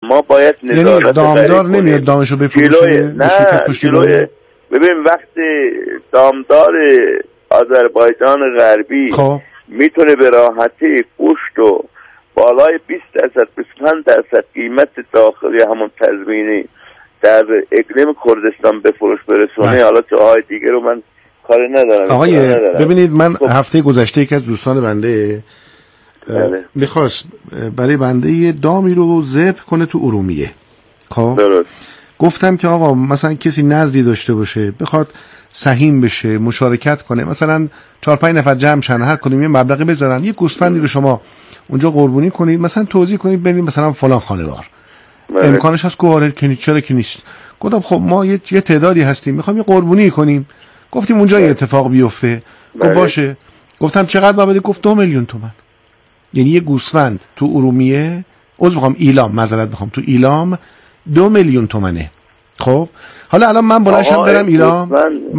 ما باید نظارت یعنی دامدار نمیاد دامشو بفروشه؟ نه ببین وقتی دامدار آذربایجان غربی میتونه به راحتی گوشت و بالای 20% 25% قیمت داخلی همون تضمینی در اقلیم کردستان به فروش برسونه، حالا جاهای دیگه رو من کاری ندارم. آقای ببینید من هفته گذشته یکی از دوستان بنده میخواست برای بنده یه دامی رو ذبح کنه تو ارومیه. خب گفتم که آقا مثلا کسی نظری داشته باشه بخواد سهیم بشه مشارکت کنه، مثلا 4-5 نفر جمع شن هر کدوم یه مبلغی بذارن یه گوسفندی رو شما اونجا قربونی کنید، مثلا توضیح کنید برید مثلا فلان خانوار امکانش هست که که چرا که نیست. گفتم خب ما یه تعدادی هستیم میخوایم یه قربونی کنیم، گفتیم اونجا یه اتفاق بیفته. گفت باشه. گفتم چقدر بده؟ گفت 2 میلیون تومان. یعنی یه گوسفند تو ارومیه تو ایلام 2 میلیون تومنه. خب حالا الان من بلندشم برم ایلام،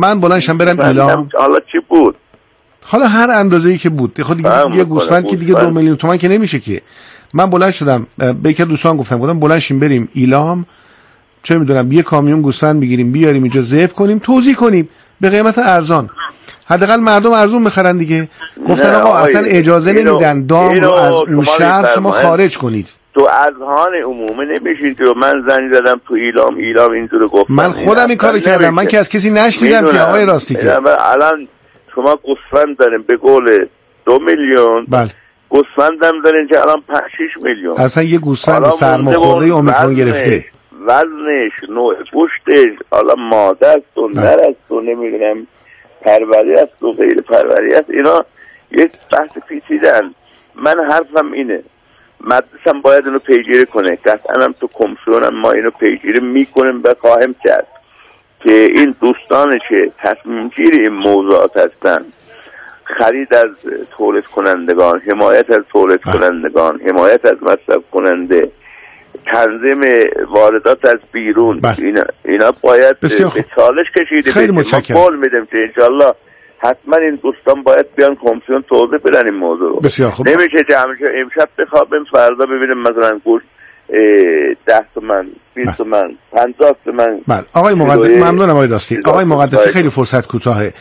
حالا چی بود؟ حالا هر اندازه‌ای که بود خود یه گوسفند که دیگه 2 میلیون تومان که نمیشه که. من بلند شدم به یک دوستان گفتم بلند شیم بریم ایلام، چه میدونم یه کامیون گوسفند بگیریم بیاریم اینجا ذبح کنیم توزیع کنیم به قیمت ارزان، حداقل مردم ارزون بخرن دیگه. گفتن آقا اصلا اجازه نمیدن دام رو از اون شهر شما خارج کنید. تو اذهان عمومی نمیشین که من زنگ زدم تو ایلام اینجوری گفت. من خودم این کارو کردم، من که از کسی نشنیدم که آقای راستی که الان شما گوسفند دارین به قول 2 میلیون، بله گوسفندم دارین که الان 5-6 میلیون. اصلا یه گوسفند سرماخورده اومیکرون گرفته، وزنش، نوع گوشتش، حالا ماده است و نر است و نمیدونم پروری است و غیر پروری است، اینا یک بحث پیچیده‌اند. من حرفم اینه مدرسم باید اینو پیگیری کنه، قطعا هم تو کمیسیونم ما اینو پیگیری میکنیم و خواهیم کرد که این دوستانی که تصمیم گیر این موضوعات هستن، خرید از تولید کنندگان، حمایت از تولید کنندگان، حمایت از مصرف کننده، تنظیم واردات از بیرون، اینا باید به چالش کشیده خیلی متشکرم. ما قول میدیم که انشالله حتما این دوستان باید بیان کمیسیون توضیح بدن این موضوع رو. بسیار خوب. نمیشه که امشب بخوابیم فردا ببینیم مثلا گوشت 10 تومن 20 تومن 50 تومن. بله آقای مقدسی ممنونم آقای راستی. آقای مقدسی خیلی فرصت کوتاهه.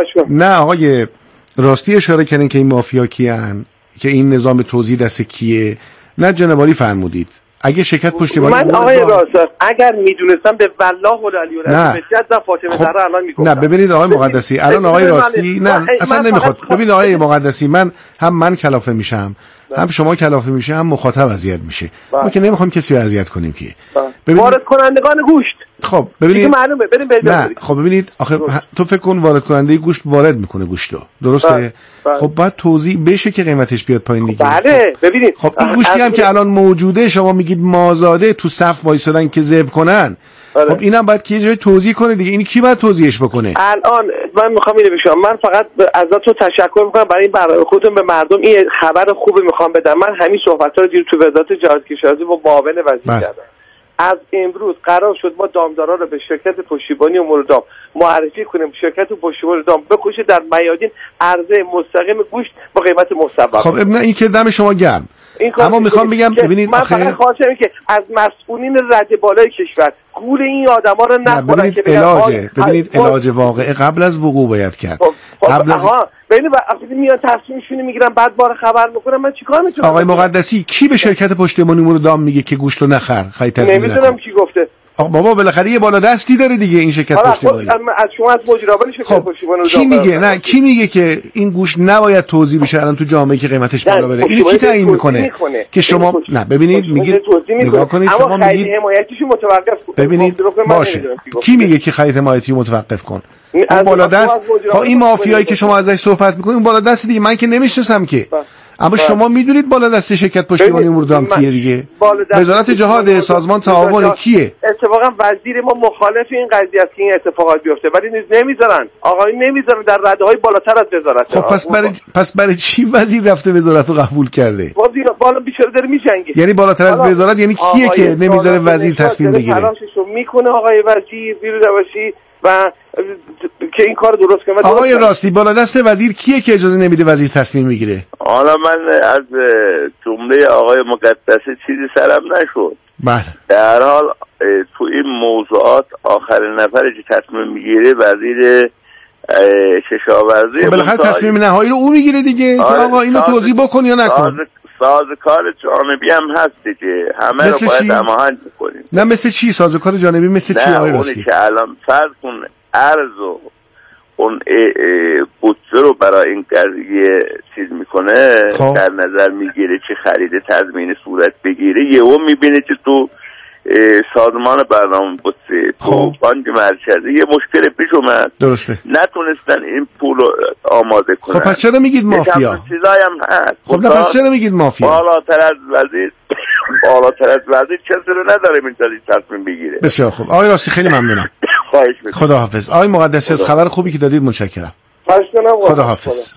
نه آقای راستی اشاره کردن که این مافیا کیان، که این نظام توزیع دست کیه، نه جنبالی فرمودید. اگه شرکت پشتیبانی من آقای راستی اگر میدونستم به والله و علی العظیم بجد فاطمه زهرا الان میگفتم. نه ببینید آقای مقدسی الان آقای راستی نه اصلا نمیخواد. ببینید آقای مقدسی من کلافه میشم، هم شما کلافه میشه، هم مخاطب اذیت میشه. ما که نمیخوام کسی رو اذیت کنیم که. وارد کنندگان گوشت خب ببینید معلومه بریم نه خب ببینید آخه تو فکر کن وارد کننده گوشت وارد میکنه گوشتو، درسته؟ خب باید توضیح بشه که قیمتش بیاد پایین دیگه. بله ببینید خب این گوشتی هم که الان موجوده شما میگید مازاده تو صف وایسادن که ذبح کنن. خب اینم باید که یه جای توضیح کنه دیگه. این کی باید توضیحش بکنه؟ الان من میخوام اینو بگم، من فقط ازتون تشکر میکنم برای این برنامه خودتون به مردم این خبر خوبی میخوام بدم. من همین صحبت‌ها رو دیر تو وزارت جهادکشاورزی با معاون وزیر کردم. از امروز قرار شد ما دامدارا رو به شرکت پشتیبانی امور دام معرفی کنیم، شرکت پشتیبانی دام بکشه در میادین عرضه مستقیم گوشت با قیمت مصوب. خب نه این که دم شما گرم، اما میخوام بگم ببینید من فقط خواستم که از مسئولین رد بالای کشور گول این آدما رو نخورن که ببینید علاج واقعه قبل از وقوع باید کرد. قبل از ببینید وقتی میان تصمیمشون میگیرن بعد بار خبر میکنن، من چیکار میتونم؟ آقای مقدسی کی به شرکت پشتیبانی امور دام میگه که گوشتو نخر؟ نمیدونم کی گفته. بابا بالاخره یه بالا دستی داره دیگه این شرکت پشتیبانی. از شما از مجریان شرکت پشتیبانی کی میگه؟ نه کی میگه که این گوشت نباید توزیع بشه الان تو جامعه که قیمتش بالا بره؟ اینو کی تعیین میکنه که شما نه ببینید میگید نگاه کنید شما میگید حمایتیشو متوقف کن. ببینید باشه کی میگه که خرید حمایتی متوقف کن؟ اون بالا دست خب این مافیایی که شما ازش صحبت میکنید اون بالا دست دیگه من که نمیشناسم که. اما شما میدونید بالا دست شرکت پشتیبانی امور دام کیه دیگه؟ وزارت جهاد، سازمان تعاون کیه؟ اتفاقا وزیر ما مخالف این قضیه است که این اتفاقات بیفته، ولی نمیذارن. آقایون نمیذارن در رده‌های بالاتر از وزارت. خب پس برای چی وزیر رفته وزارت رو قبول کرده؟ بالا بیچاره داره میجنگه. یعنی بالاتر از وزارت یعنی کیه که نمیذاره وزیر تصمیم بگیره؟ تلاششو میکنه آقای وزیر بیرونوشی و که این کار درست کنه. آقای راستی بالا دست وزیر کیه که اجازه نمیده وزیر تصمیم میگیره؟ حالا من از جمله آقای مقدسی چیزی سرم نشد. در حال تو این موضوعات آخرین نفری که تصمیم میگیره وزیر کشاورزی. خب بالاخره تصمیم نهایی رو او میگیره دیگه. آقا اینو توضیح بکن یا نکن. سازوکار جانبی هم هست دیگه، همه رو باید هماهنگ بکنیم. نه مثل چی سازوکار جانبی؟ مثل چی آقای راستی؟ اونی که الان فرض کن ارز و اون بودجه رو برای این قضیه چیز میکنه، در نظر میگیره که خرید تضمین صورت بگیره، یهو میبینه که تو سازمان برنامه بودجه تو بانک مرکزی یه مشکل پیش اومد. درسته. نتونستن این پول رو آماده کنن. خب پس چرا میگید مافیا؟ چیزایی هم هست. خب نه پس چرا میگید مافیا؟ بالاتر از وزیر کسی رو نداره میتونی تصمیم بگیره. بسیار خوب آقای راستی، خیلی ممنونم. خواهش میکنم. خداحافظ. آقای مقدسی از خبر خوبی که دادید متشکرم. خداحافظ.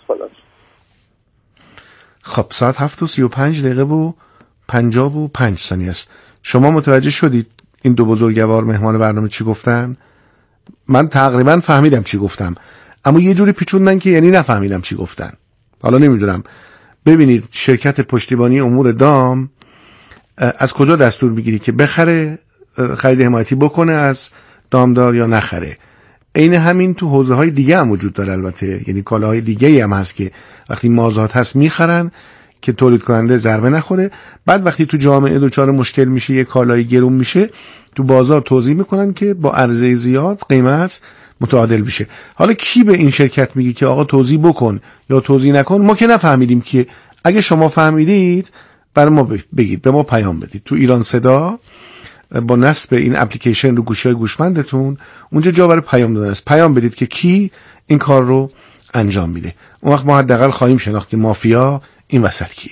خب ساعت 7:35 و 55 ثانیه است. شما متوجه شدید این دو بزرگوار مهمان برنامه چی گفتن؟ من تقریبا فهمیدم چی گفتم، اما یه جوری پیچوندن که یعنی نفهمیدم چی گفتن. حالا نمیدونم. ببینید شرکت پشتیبانی امور دام از کجا دستور میگیری که بخره، خرید حمایتی بکنه از دامدار یا نخره؟ عین همین تو حوزه های دیگه هم وجود داره البته، یعنی کالاهای دیگه هم هست که وقتی مازاد هست میخرن که تولید کننده ضربه نخوره. بعد وقتی تو جامعه دچار مشکل میشه، یه کالایی گرون میشه، تو بازار توضیح میکنن که با عرضه زیاد قیمت متعادل بشه. حالا کی به این شرکت میگه که آقا توضیح بکن یا توضیح نکن؟ ما که نفهمیدیم که. اگه شما فهمیدید برای ما بگید، به ما پیام بدید. تو ایران صدا با نصب این اپلیکیشن رو گوشی‌های گوشمندتون اونجا جا برای پیام دادن است. پیام بدید که کی این کار رو انجام میده. اون وقت ما حداقل خواهیم شناخت که مافیا این وسط کیه.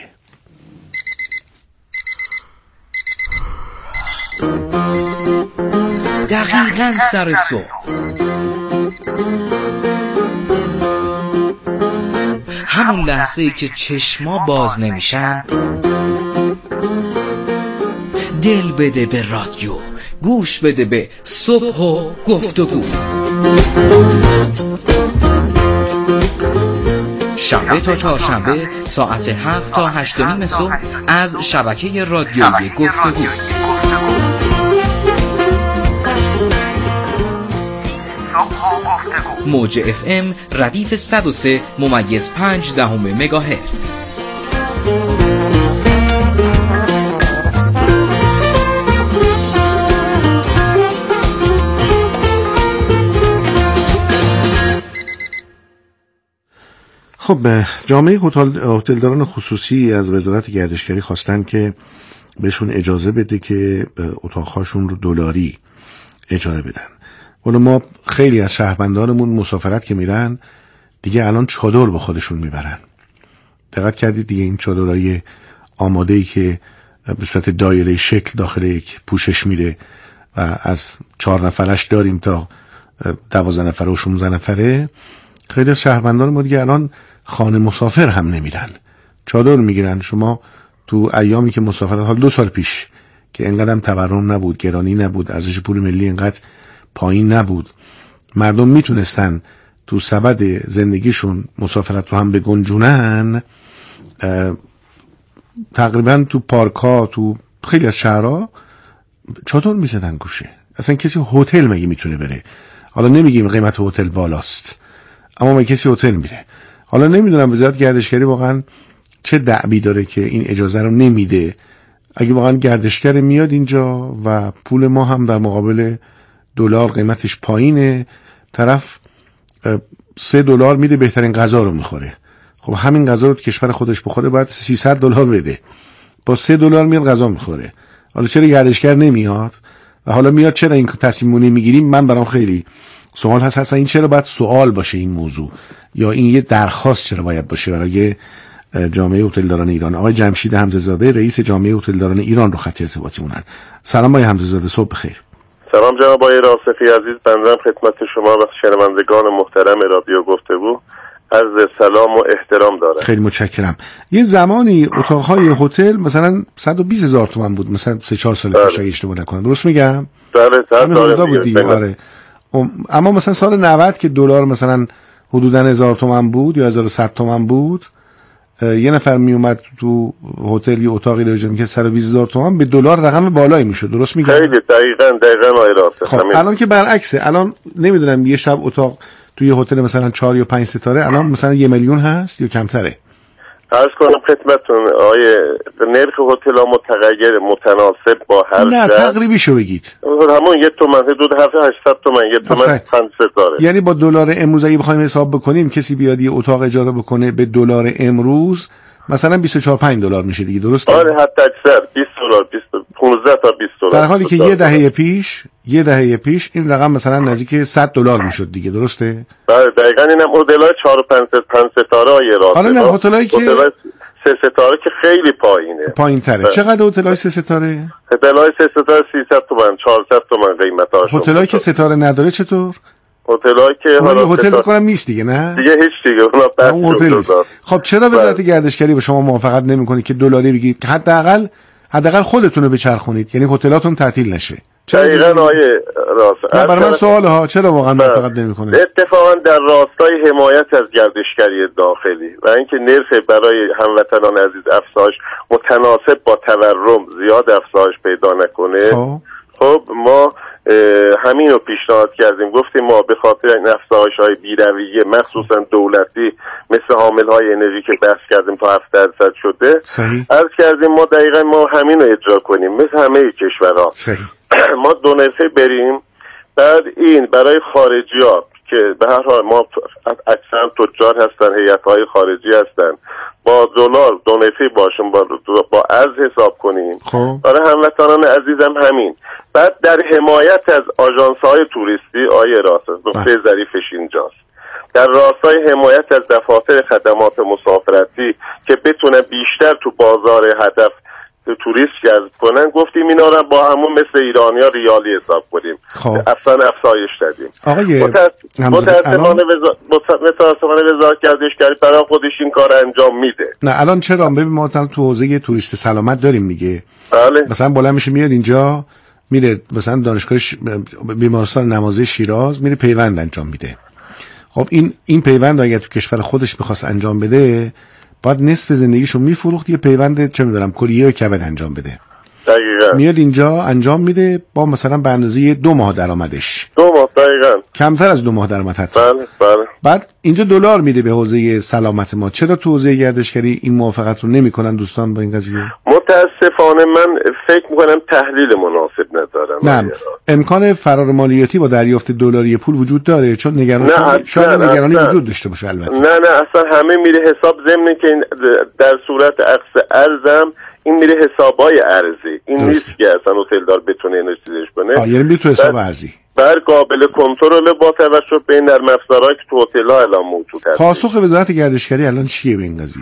دقیقاً سر صبح همون لحظه‌ای که چشما باز نمیشن، دل بده به رادیو، گوش بده به صبح و گفتگو. شنبه تا چهارشنبه ساعت 7 تا 8:30 صبح از شبکه رادیویی گفتگو. موج FM ردیف 103.5 مگاهرتز. خب جامعه هتلداران خصوصی از وزارت گردشگری خواستن که بهشون اجازه بده که اتاقهاشون رو دلاری اجاره بدن. ولی ما خیلی از شهروندانمون مسافرت که میرن دیگه الان چادر با خودشون میبرن. دقت کردید دیگه این چادرهای آماده‌ای که به صورت دایره شکل داخل یک پوشش میره و از 4 نفرش داریم تا 12 نفره و 16 نفره. خیلی از شهروندان ما دیگه الان خانه مسافر هم نمیرن، چادر میگیرن. شما تو ایامی که مسافرت، حال 2 سال پیش که انقدر هم تورم نبود، گرانی نبود، ارزش پول ملی انقدر پایین نبود، مردم میتونستن تو سبد زندگیشون مسافرت رو هم بگنجونن، تقریبا تو پارک ها تو خیلی از شهرها چادر میزدن گوشه. اصلا کسی هتل مگه میتونه بره؟ حالا نمیگیم قیمت هتل بالاست، اما مگه کسی هتل میره؟ حالا نمیدونم وزارت گردشگری واقعا چه دعوی داره که این اجازه رو نمیده. اگه واقعا گردشگر میاد اینجا و پول ما هم در مقابل دلار قیمتش پایینه، طرف $3 میده بهترین غذا رو میخوره، خب همین غذا رو تو کشور خودش بخوره باید $300 بده، با $3 میاد غذا میخوره. حالا چرا گردشگر نمیاد؟ و حالا میاد چرا این تصمیم نمیگیریم؟ من برام خیلی سوال هست. اصلا این چرا باید سوال باشه این موضوع، یا این یه درخواست چرا باید باشه برای جامعه هتلداران ایران؟ آقای جمشید حمزه‌زاده رئیس جامعه هتلداران ایران رو خط ارتباطی مونن. سلام آقای حمزه‌زاده، صبح بخیر. سلام جناب آقای راسخی عزیز، بنده خدمت شما و شنوندگان محترم رادیو گفتگو عرض سلام و احترام دارم. خیلی متشکرم. یه زمانی اتاق‌های هتل مثلا 120,000 تومان بود، مثلا 3-4 سال پیش اگه اشتباه نکنم، درست میگم؟ بله داره بود دیگه. آره. اما مثلا سال 90 که دلار مثلا حدوداً 1000 تومان بود یا 1100 تومان بود، یه نفر می اومد تو هتل یه اتاقی رو اجاره می‌کرد 120,000 تومان، به دلار رقم بالایی میشد. درست میگم؟ خیلی دقیقاً آقای راسته. خب الان که برعکسه، الان نمیدونم یه شب اتاق توی هتل مثلا 4 یا 5 ستاره الان مثلا 1 میلیون هست یا کمتره؟ عرض کنم خدمتتون آیه نرخ هتل ها متغیر متناسب با هر نه تقریبی شو بگید. همون 1 تومن حدود 800 تومن 1 تومن 5 ستاره. یعنی با دلار امروز اگه بخوایم حساب بکنیم کسی بیاد یه اتاق اجاره بکنه به دلار امروز مثلا 24-5 دلار میشه دیگه، درسته؟ آره حتی اکثر 20 دلار 15 تا 20 دلار. در حالی که یه دهه پیش این رقم مثلا نزدیک 100 دلار میشد دیگه، درسته؟ بله دقیقاً. اینم هتل‌های 4 و 5 ستاره های راسته. حالا نه هتل‌هایی که 3 ستاره که خیلی پایینه. چقدر هتل‌های 3 ستاره؟ هتل‌های 3 ستاره 300 تومن 400 تومن قیمت‌هاشون. هتل‌هایی که ستاره نداره چطور؟ هتل‌هایی که حالا هتل بکنم نیست دیگه، نه دیگه هیچ دیگه اونا بس. خب چرا وزارت گردشگری به شما موافقت نمی‌کنه که دلاری بگید که حداقل خودتون رو بچرخونید، یعنی هتلاتون تعطیل نشه؟ دقیقاً آیه راست. نه برای من سواله ها، چرا واقعا موافقت نمی‌کنه؟ اتفاقا در راستای حمایت از گردشگری داخلی و اینکه نرخ برای هموطنان عزیز افزایش متناسب با تورم زیاد افزایش پیدا نکنه، خب ما همین رو پیشنهاد کردیم. گفتیم ما به خاطر این افزایش‌های بی‌رویه مخصوصا دولتی مثل حامل‌های انرژی که بحث کردیم تا 7% شده، عرض کردیم ما دقیقاً ما همین رو اجرا کنیم مثل همه کشورها. ما 2 نرخه بریم، بعد این برای خارجی‌ها که به هر حال ما اکثر تجار هستن، هیئت‌های خارجی هستن، با دلار 2 نرخه باشیم با ارز حساب کنیم. برای هموطنان عزیزم همین. بعد در حمایت از آژانس‌های توریستی آیه راست نقطه ظریفش اینجاست، در راستای حمایت از دفاتر خدمات مسافرتی که بتونه بیشتر تو بازار هدف توریست جذب کنن، گفتیم اینا رو با همون مثل ایرانی‌ها ریالی حساب کنیم. اصلا افزایش دادیم. متأسفانه وزارت گردشگری برای خودش این کار انجام میده. نه الان چرا؟ ببین ما تو حوزه توریست سلامت داریم دیگه. بله. مثلا بلند میشه میاد اینجا، میره مثلا دانشگاه بیمارستان نمازه شیراز، میره پیوند انجام میده. خب این پیوند اگه تو کشور خودش بخواست انجام بده باید نصف زندگیشو میفروخت یه پیوند چه میدونم کلیه و کبد انجام بده. دقیقاً. میاد اینجا انجام میده با مثلا به اندازه 2 ماه درآمدش. 2 ماه دقیقاً. کمتر از 2 ماه درآمد حتی. بله. بعد اینجا دلار میده به حوزه سلامت ما. چرا تو حوزه گردشگری این موافقت رو نمیکنن دوستان با این قضیه؟ متاسفانه من فکر میکنم تحلیل مناسب ندارم. نه امکان فرار مالیاتی با دریافت دلاری پول وجود داره، چون نگرانی وجود داشته باشه البته. نه اصلا همه میره حساب ضمن که در صورت عکس ارزم این میره حسابای ارزی، این نیست که اصلا هتلدار بتونه اینو چیزش کنه. یعنی میره تو حساب ارزی. بر قابل کنترل با توجه به نرم افزارهایی که تو هتل‌ها الان موجود هست. پاسخ وزارت گردشگری الان چیه به این قضیه؟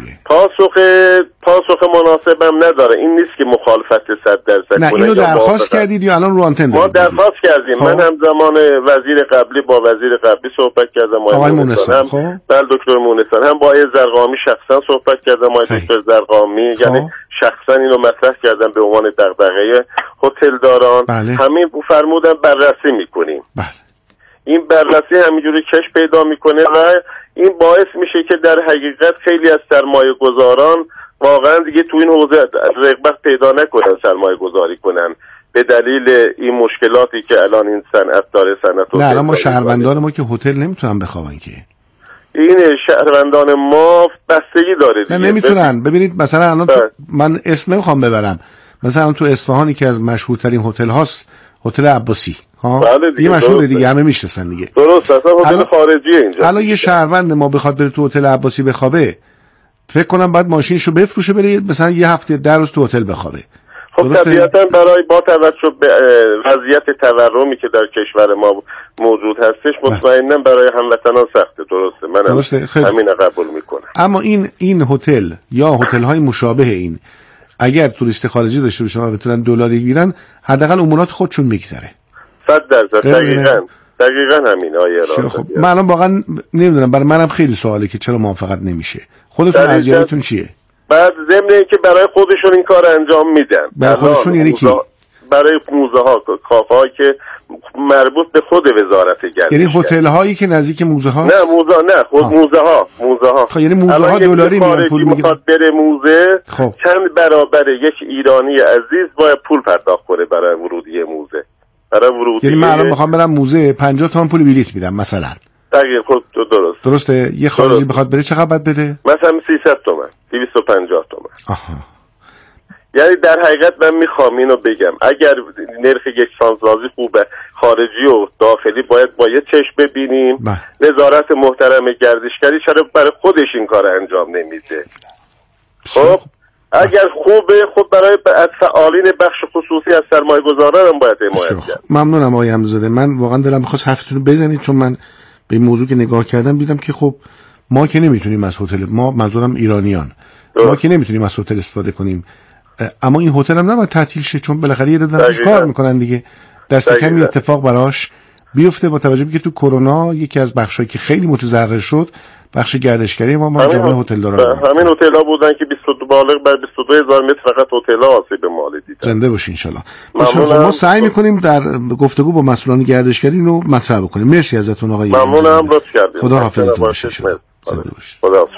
پاسخ مناسبم نداره. این نیست که مخالفت 100% کنه. نه اینو درخواست کردید یا الان رو آنتن دارید؟ ما درخواست کردیم. من همزمان وزیر قبلی با وزیر قبلی صحبت کردم، آقای مونسان، بله دکتر مونسان، هم با آقای زرقامی شخصا صحبت کردم، آقای دکتر زرقامی، یعنی شخصا اینو مطرح کردم به عنوان دغدغه هتلداران. همین فرمودن بررسی میکنیم. این بررسی همینجوری کش پیدا میکنه و این باعث میشه که در حقیقت خیلی از سرمایه گذاران واقعا دیگه تو این حوزه رغبت پیدا نکنن سرمایه گذاری کنن به دلیل این مشکلاتی که الان این صنعت داره. نه الان ما شهروندان ما که هتل نمیتونن بخوابن که. این شهروندان ما بستگی داره دیگه. نه نمیتونن. ببینید مثلا الان من اسم نمیخوام ببرم، مثلا تو اصفهانی که از مشهورترین هتل هاست هتل عباسی، دیگه مشهوره دیگه، همه میشناسن دیگه. درست، اصلا هتل خارجیه اینجا. الان یه شهروند ما بخواد بره تو هتل عباسی بخوابه، فکر کنم بعد ماشینشو بفروشه بره مثلا یه هفته 10 روز تو هتل بخوابه. خب طبیعتا برای با توجه به وضعیت تورمی که در کشور ما موجود هستش مطمئنا برای هموطنان سخته. درسته، من همین قبول میکنم. اما این هتل یا هتل‌های مشابه این اگر توریست خارجی داشته باشن و بتونن دلاری بگیرن، حداقل امورات خودشون میگذره. 100% دقیقاً همین آیه را. خب من الان واقعا نمیدونم، برای منم خیلی سواله که چرا موافقت نمیشه. خودتون ارزیابیتون چیه؟ بعد ضمن اینکه برای خودشون این کار انجام میدن. برای خودشون یعنی کی؟ برای موزه ها، کافه هایی که مربوط به خود وزارت گردشگری. یعنی هتل هایی که نزدیک موزه ها؟ نه موزه نه، خود موزه ها. خب یعنی موزه ها دلاری میان پول میگیرن. میخواد بره موزه، خب. چند برابر یک ایرانی عزیز باید پول پرداخت کنه برای ورودی موزه. یعنی من الان میخوام برم موزه 50 تومن پول بلیط میدم مثلا. دقیقاً درسته. یه خارجی بخواد بره چقدر باید بده؟ مثلا 300 تومن، 250 تومن. آها. یعنی در حقیقت من میخوام اینو بگم، اگر نرخ یکسانسازی خوبه، خارجی و داخلی باید با یه چشم ببینیم. وزارت محترم گردشگری چرا برای خودش این کار انجام نمیده؟ خب اگر خوبه، خب برای از فعالین بخش خصوصی از سرمایه‌گذاران هم باید حمایت کرد. ممنونم آقای حمزاده. من واقعا دلم می‌خواست حرفتون رو بزنید، چون من به این موضوع که نگاه کردم دیدم که خب ما که نمیتونیم از هتل، ما منظورم ایرانیان، ما که نمیتونیم از هتل استفاده کنیم، اما این هتل هم نباید تعطیل شه، چون بالاخره یه دادن روش کار میکنن دیگه. دست کمی اتفاق براش بیفته، با توجه به که تو کرونا یکی از بخشایی که خیلی متضرر شد بخش گردشگری ما جامعه هتل دارن. همین هتل‌ها بودن که 22 بالغ بر 22000 متر فقط هتل‌ها آسیب مالی دیدن. زنده باشین ان شاء الله. ما سعی میکنیم در گفتگو با مسئولان گردشگری اینو مطرح بکنیم. مرسی ازتون آقای. ممنونم، لطف کردید. خدا حافظتون باشه. زنده باشید. خدا حافظ.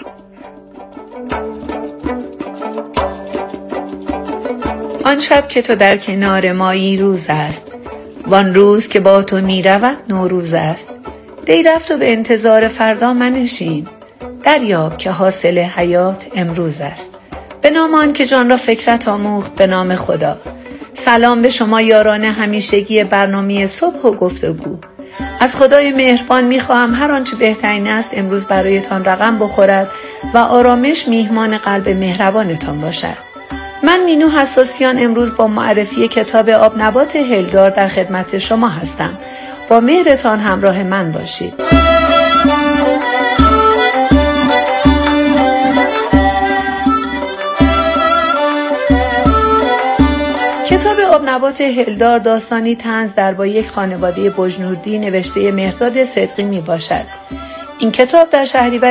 آن شب که تو در کنار مایی روز است، وان روز که با تو می رود نوروز است. دی رفت و به انتظار فردا منشین، دریاب که حاصل حیات امروز است. به نام آن که جان را فکرت آموخت، به نام خدا. سلام به شما یاران همیشگی برنامه صبح و گفتگو. از خدای مهربان میخواهم هر آنچه بهترین است امروز برایتان رقم بخورد و آرامش میهمان قلب مهربانتان باشد. من مینو حساسیان امروز با معرفی کتاب آب نبات هلدار در خدمت شما هستم. با مهرتان همراه من باشید. کتاب آب نبات هلدار داستانی طنز درباره یک خانواده بجنوردی نوشته مهرداد صدقی می باشد. این کتاب در شهریور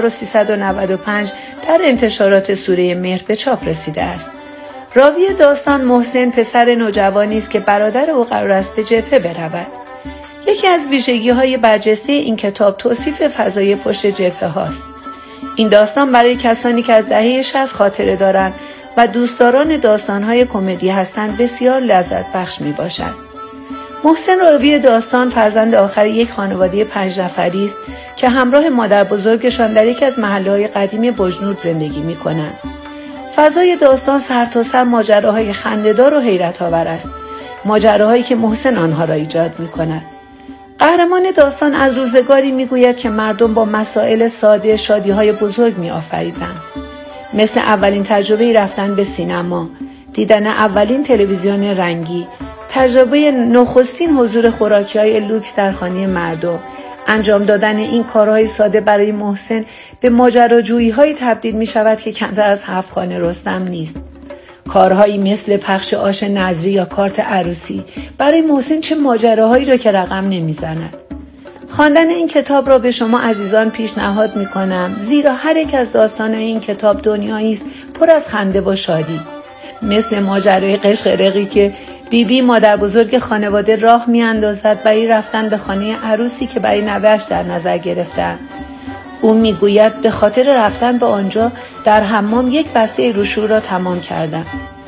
1395 در انتشارات سوره مهر به چاپ رسیده است. راوی داستان محسن پسر نوجوانی است که برادر او قرار است به جبهه برود. یکی از ویژگی‌های برجسته این کتاب توصیف فضای پشت جبهه هاست. این داستان برای کسانی که از دهه 60 خاطره دارند و دوستداران داستان‌های کمدی هستند بسیار لذت بخش می‌باشد. محسن راوی داستان فرزند آخر یک خانواده 5 نفری است که همراه مادر بزرگشان در یکی از محله‌های قدیم بجنورد زندگی می‌کنند. فضای داستان سرتاسر ماجراهای خنده‌دار و حیرت‌آور است، ماجراهایی که محسن آنها را ایجاد می‌کند. قهرمان داستان از روزگاری می‌گوید که مردم با مسائل ساده شادی‌های بزرگ می‌آفریدند، مثل اولین تجربه رفتن به سینما، دیدن اولین تلویزیون رنگی، تجربه نخستین حضور خوراکی‌های لوکس در خانه مردم. انجام دادن این کارهای ساده برای محسن به ماجراجویی‌هایی تبدیل می‌شود که کمتر از 7 خانه رستم نیست. کارهایی مثل پخش آش نظری یا کارت عروسی برای محسن چه ماجراهایی را که رقم نمی‌زند. خواندن این کتاب را به شما عزیزان پیشنهاد می‌کنم، زیرا هر یک از داستان‌های این کتاب دنیایی است پر از خنده و شادی، مثل ماجرای قشقرقی که بیبی مادر بزرگ خانواده راه می‌اندازد برای رفتن به خانه عروسی که برای نوه‌اش در نظر گرفتند. او میگوید به خاطر رفتن به آنجا در حمام یک بسته روشور را تمام کردم.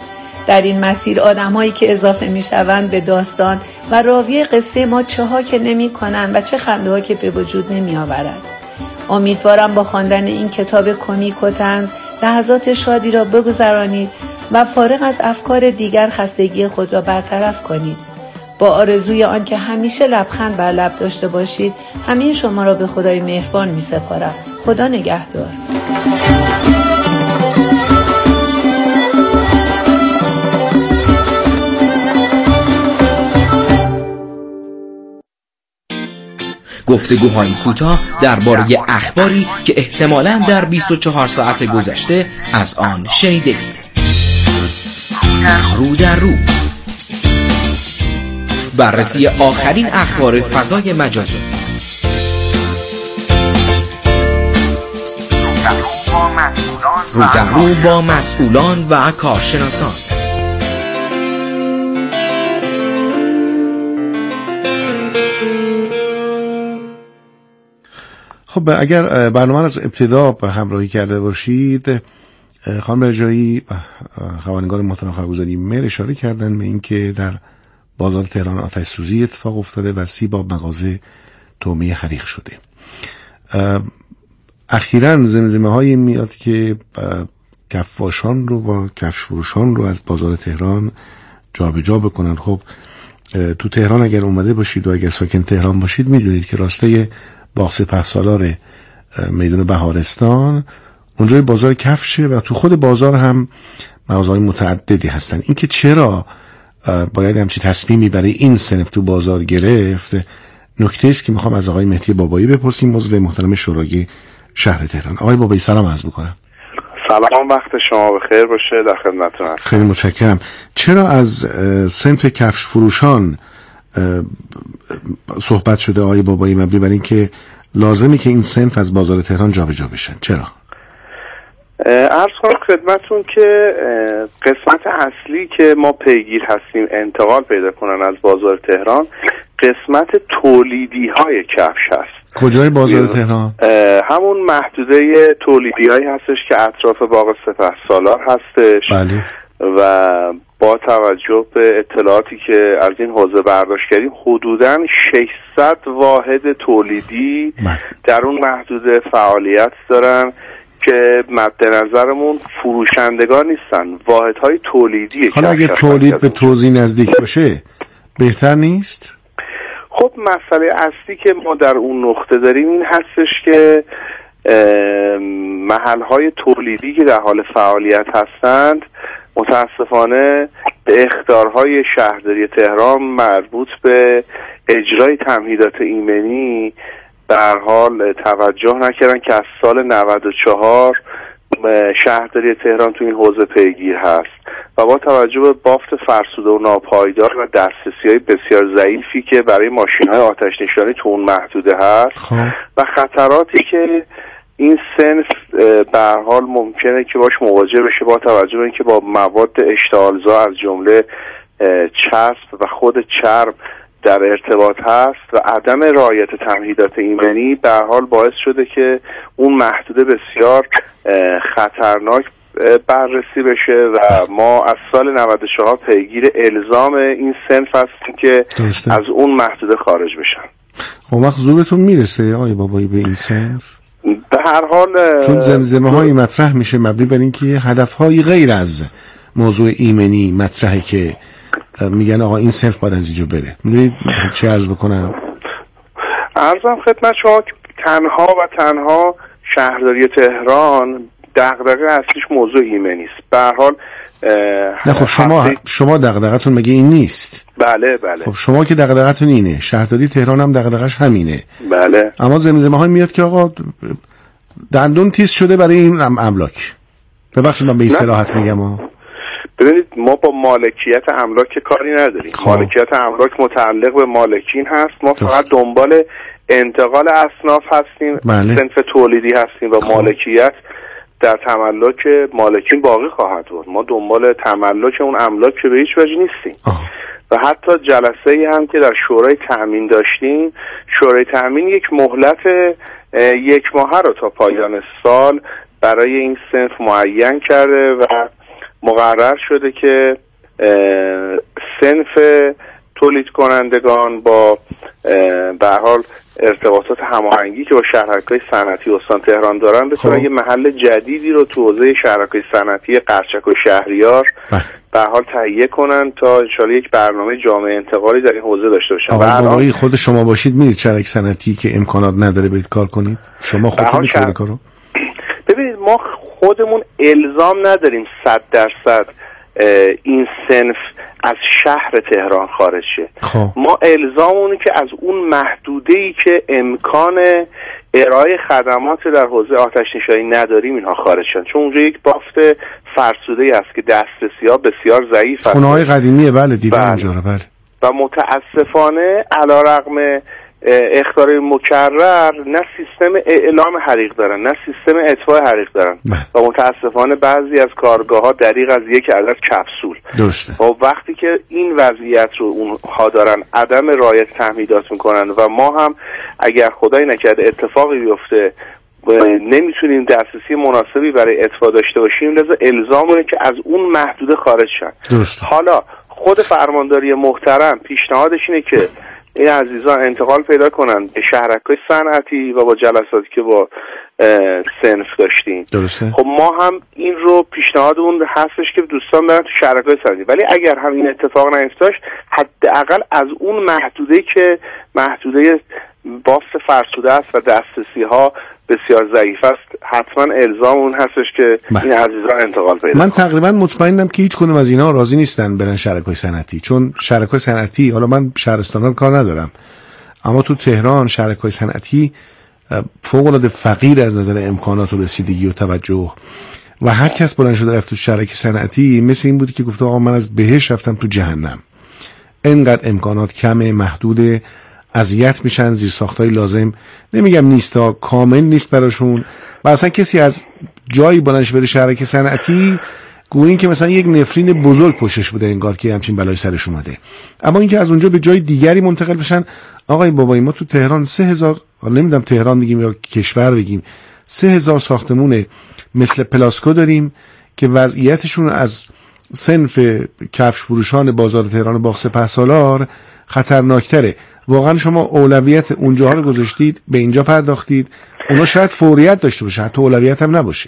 در این مسیر آدم‌هایی که اضافه می‌شوند به داستان و راوی قصه ما چه ها که نمی‌کنند و چه خنده‌ها که به وجود نمی‌آورند. امیدوارم با خواندن این کتاب کمیک و طنز لحظات شادی را بگذرانید و فارغ از افکار دیگر خستگی خود را برطرف کنید. با آرزوی آن که همیشه لبخند بر لب داشته باشید، همه شما را به خدای مهربان می سپارم. خدا نگهدار. گفتگوهای کوتاه درباره اخباری که احتمالاً در 24 ساعت گذشته از آن شنیدید. رو در رو، بررسی آخرین اخبار فضای مجازی. رو در رو با مسئولان و کارشناسان. خب اگر برنامه از ابتدا به همراهی کرده باشید، خانم رجایی خبرنگار محترم خبرگزاری مهر اشاره کردن به اینکه در بازار تهران آتش سوزی اتفاق افتاده و 30 مغازه تومه حریق شده. اخیراً زمزمه هایی میاد که کفاشان رو و کفش فروشان رو از بازار تهران جابجا بکنن. خب تو تهران اگر اومده باشید و اگر ساکن تهران باشید میدونید که راسته باغ سپهسالار میدون بهارستان اونجای بازار کفشه و تو خود بازار هم مغازه‌های متعددی هستن. اینکه چرا باید همچین تصمیمی برای این صنف تو بازار گرفت، نکته است که میخوام از آقای مهدی بابایی بپرسیم، عضو محترم شورای شهر تهران. آقای بابایی سلام عرض میکنم. سلام، وقت شما بخیر باشه، در خدمتتون هستم. خیلی متشکرم. چرا از صنف کفش فروشان صحبت شده آقای بابایی مبنی بر اینکه لازمی که این صنف از بازار تهران جابجا بشن؟ چرا؟ عرض کنم خدمتتون که قسمت اصلی که ما پیگیر هستیم انتقال پیدا کنن از بازار تهران قسمت تولیدی های کفش هست. کجای بازار تهران؟ همون محدوده تولیدی هایی هستش که اطراف باغ سپهسالار هستش. بله. و با توجه به اطلاعاتی که از این حوزه برداشت کردیم حدوداً 600 واحد تولیدی در اون محدوده فعالیت دارن که مد نظرمون فروشندگان نیستن، واحدهای تولیدی. حالا اگه تولید به توزیع نزدیک باشه بهتر نیست؟ خب مسئله اصلی که ما در اون نقطه داریم این هستش که محلهای تولیدی که در حال فعالیت هستند متاسفانه به اخطارهای شهرداری تهران مربوط به اجرای تمهیدات ایمنی به هر حال توجه نکردن که از سال 94 شهرداری تهران تو این حوزه پیگیر هست و با توجه به بافت فرسوده و ناپایدار و دسترسی‌های بسیار ضعیفی که برای ماشین‌های آتش نشانی تو اون محدوده هست و خطراتی که این صنف به هر حال ممکنه که باش مواجه بشه با توجه به اینکه با مواد اشتعالزا از جمله چسب و خود چرم در ارتباط هست و عدم رعایت تمهیدات ایمنی به هر حال باعث شده که اون محدوده بسیار خطرناک بررسی بشه و ما از سال 94 پیگیر الزام این صنف هستیم که از اون محدوده خارج بشن. خب وقت زورتون میرسه آقای بابایی به این صنف؟ به هر حال چون زمزمه هایی مطرح میشه مبنی بر اینکه هدف هایی غیر از موضوع ایمنی مطرحه که میگن آقا این صنف باید از اینجا بره. میدونید چه عرض بکنم؟ عرضم خدمت شما که تنها شهرداری تهران دغدغه اصلیش موضوع ایمنی است. به هر حال نه خب شما دغدغتون مگه این نیست؟ بله. خب شما که دغدغتون اینه، شهرداری تهران هم دغدغش همینه. بله. اما زمزمه های میاد که آقا دندون تیز شده برای این املاک. ببخشید من به این صراحت میگم. ببینید ما با مالکیت املاک کاری نداریم. مالکیت املاک متعلق به مالکین هست. ما فقط دنبال انتقال اصناف هستیم. بله. صنف تولیدی هستیم و مالکیت در تملک مالکین باقی خواهد بود. ما دنبال تملک اون املاک که به هیچ وجه نیستیم. و حتی جلسه ای هم که در شورای تأمین داشتیم، شورای تأمین یک مهلت 1 ماهه رو تا پایان سال برای این صنف معین کرده و مقرر شده که صنف تولید کنندگان با به هر حال ارتباطات هماهنگی که با شهرک‌های صنعتی استان تهران دارن بتونن یه محل جدیدی رو تو حوزه شهرک‌های صنعتی قرچک و شهریار به هر حال تهیه کنن تا ان شاءالله یک برنامه جامع انتقالی در این حوزه داشته باشن. آقای خود شما باشید میرید شهرک صنعتی که امکانات نداره برید کار کنید؟ شما خودتون می‌کنید کارو؟ ببینید ما خودمون الزام نداریم 100% این صنف از شهر تهران خارج شه. ما الزامونه که از اون محدوده‌ای که امکان ارائه خدمات در حوزه آتش نشانی نداریم اینها خارج شن، چون اونجا یک بافت فرسوده‌ای هست که دسترسی‌ها بسیار ضعیف هست. خونه‌های قدیمیه. بله دیدم اونجا رو. بله. و متاسفانه علیرغم اخطار مکرر نه سیستم اعلام حریق دارن نه سیستم اطفاء حریق دارن و متاسفانه بعضی از کارگاه‌ها دریغ از یک عدد کپسول. درسته. و وقتی که این وضعیت رو اونها دارن عدم رعایت تمهیدات میکنن و ما هم اگر خدای نکرده اتفاقی بیفته نمیتونیم دسترسی مناسبی برای اطفاء داشته باشیم، لذا الزامونه که از اون محدوده خارج شن. حالا خود فرمانداری محترم پیشنهادش اینه که این عزیزان انتقال پیدا کنن به شهرک‌های صنعتی و با جلساتی که با صنف داشتیم. درسته. خب ما هم این رو پیشنهاد اون هستش که دوستان برن تو شهرک‌های صنعتی، ولی اگر هم این اتفاق نیفتاد حداقل از اون محدوده که محدوده بافت فرسوده است و دسترسی ها بسیار ضعیف است، حتما الزام اون هستش که این عزیزان انتقال پیدا. من تقریبا مطمئنم که هیچ کدوم از اینا راضی نیستن برن شرکای صنعتی، چون شرکای صنعتی، حالا من شهرستانا کار ندارم، اما تو تهران شرکای صنعتی فوق العاده فقیر از نظر امکانات و رسیدگی و توجه، و هر کس بلند شده رفت تو شرکای صنعتی مثل این بودی که گفته آقا من از بهشت رفتم تو جهنم. اینقدر امکانات کمه، محدوده، اذیت میشن، زیر ساختای لازم نمیگم نیستا، کامل نیست براشون، و اصلا کسی از جایی بلندش بره شرکت صنعتی گویا این که مثلا یک نفرین بزرگ پشتش بوده، انگار که همچین بلای سرش اومده. اما اینکه از اونجا به جای دیگری منتقل بشن، آقای بابایی ما تو تهران 3000، نمیدونم تهران بگیم یا کشور بگیم، 3000 ساختمون مثل پلاسکو داریم که وضعیتشون از صنف کفش فروشان بازار تهران باغ سپهسالار خطرناکتره. واقعا شما اولویت اونجاها رو گذاشتید، به اینجا پرداختید، اونا شاید فوریت داشته باشه، حتی اولویت هم نباشه.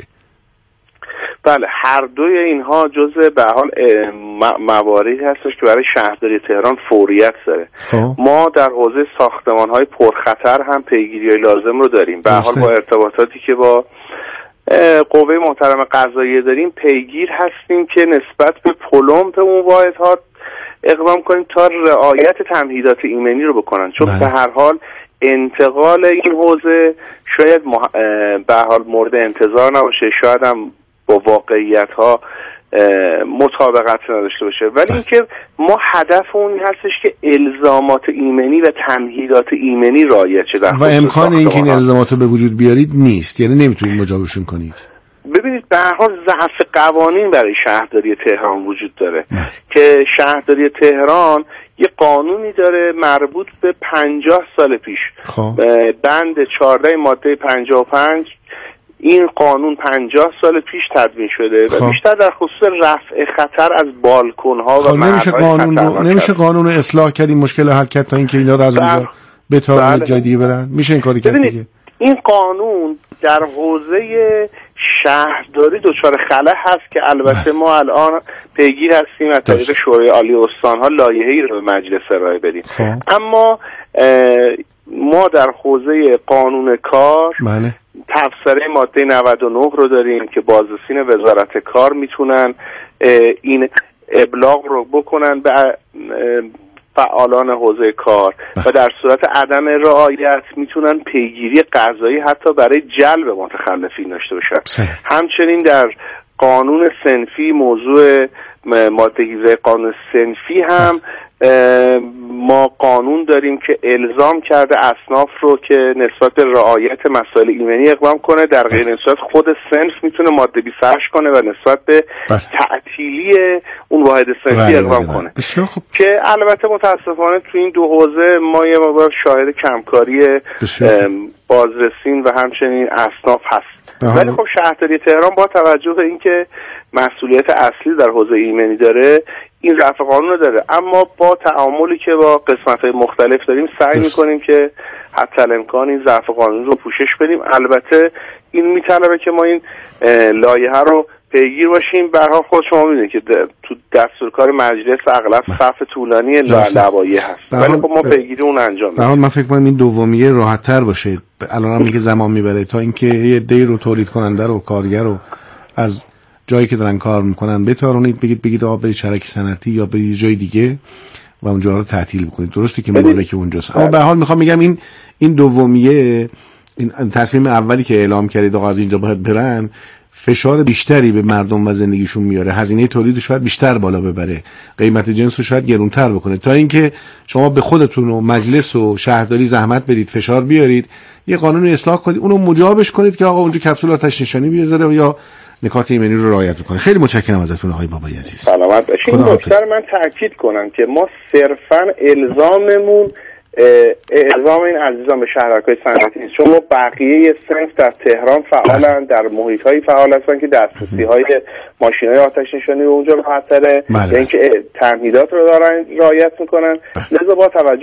بله، هر دوی اینها جزء به حال مواردی هستش که برای شهرداری تهران فوریت داره. ما در حوزه ساختمان‌های پرخطر هم پیگیری لازم رو داریم. به حال با ارتباطاتی که با قوه محترم قضاییه داریم پیگیر هستیم که نسبت به پلمپ اون واحدها اقدام کنیم تا رعایت تمهیدات ایمنی رو بکنن، چون به هر حال انتقال این حوزه شاید به هر حال مورد انتظار نباشه، شاید هم با واقعیت ها مطابقت نداشته باشه، ولی اینکه ما هدف اون هستش که الزامات ایمنی و تمهیدات ایمنی رعایت شه و امکان اینکه این الزامات رو به وجود بیارید نیست، یعنی نمیتونید مجابشون کنید. ببینید به هر حال ضعف قوانین برای شهرداری تهران وجود داره که شهرداری تهران یه قانونی داره مربوط به 50 سال پیش، بند 14 ماده 55 این قانون 50 سال پیش تدوین شده و بیشتر در خصوص رفع خطر از بالکن‌ها و نمیشه قانون رو اصلاح کرد این مشکل حل کرد تا اینکه اینا رو از اونجا بتابونید جای دیگه برن؟ میشه این کاری کرد دیگه. این قانون در حوزه شهرداری دچار خلأ هست که البته ما الان پیگیر هستیم از طریق شورای عالی استان‌ها لایحه‌ای رو به مجلس ارائه بدیم. اما ما در حوزه قانون کار تفسیر ماده 99 رو داریم که بازرسین وزارت کار میتونن این ابلاغ رو بکنن به فعالان حوزه کار و در صورت عدم رعایت میتونن پیگیری قضایی حتی برای جلب متخلفین داشته باشن. همچنین در قانون صنفی موضوع ماده 18 قانون صنفی هم ما قانون داریم که الزام کرده اصناف رو که نسبت به رعایت مسائل ایمنی اقدام کنه، در غیر این صورت خود صنف میتونه ماده 28 کنه و نسبت به تعطیلی اون واحد صنفی اقدام کنه که البته متاسفانه تو این دو حوزه ما یه مقدار شاهد کمکاری بازرسین و همچنین اصناف هست. ولی خب شهرداری تهران با توجه به اینکه مسئولیت اصلی در حوزه ایمنی داره این رفع قانون رو داره، اما با تعاملی که با قسمت‌های مختلف داریم سعی می‌کنیم که حتی الامکان این ضعف قانون رو پوشش بدیم. البته این میطلبه که ما این لایحه رو پیگیر باشیم. به هر حال خود شما می‌دونید که تو دستورکار مجلس اغلب صف طولانی لایحه هست، ولی خب ما پیگیری اون انجام میدیم. من فکر کنم این دومیه راحت‌تر باشه. الان هم میگه زمان میبره تا اینکه یه عده‌ای رو تولید کننده رو کارگر رو از جایی که دارن کار میکنن بتارونید، بگید آقا برید شرکت صنعتی یا برید جای دیگه و اونجا رو تعطیل بکنید. درسته که مالک اونجاست، اما به هر حال میخوام بگم این دومیه، این تصمیم اولی که اعلام کردید آقا از اینجا باید برن، فشار بیشتری به مردم و زندگیشون میاره، هزینه تولید شاید بیشتر بالا ببره، قیمت جنس رو شاید گرونتر بکنه، تا اینکه شما به خودتون و مجلس و شهرداری زحمت بدید، فشار بیارید، یه قانون اصلاح کنید، اونو مجابش کنید که آقا اونجا کپسول آتش نشانی بذاره یا نکات ایمنی رو رعایت میکنه. خیلی متشکرم ازتون آقای بابایی عزیز. سلامت باشید. این نکته رو من تاکید کنم که ما صرفا الزاممون اعزام این عزیزان به شهرک‌های صنعتی نیست، چون بقیه صنف در تهران فعالن، در محیط‌های فعال هستن که دسترسی‌های ماشین‌های آتش نشانی به اونجا راحت‌تره، یعنی که تمهیدات رو دارن رعایت میکنن. لذا با توجه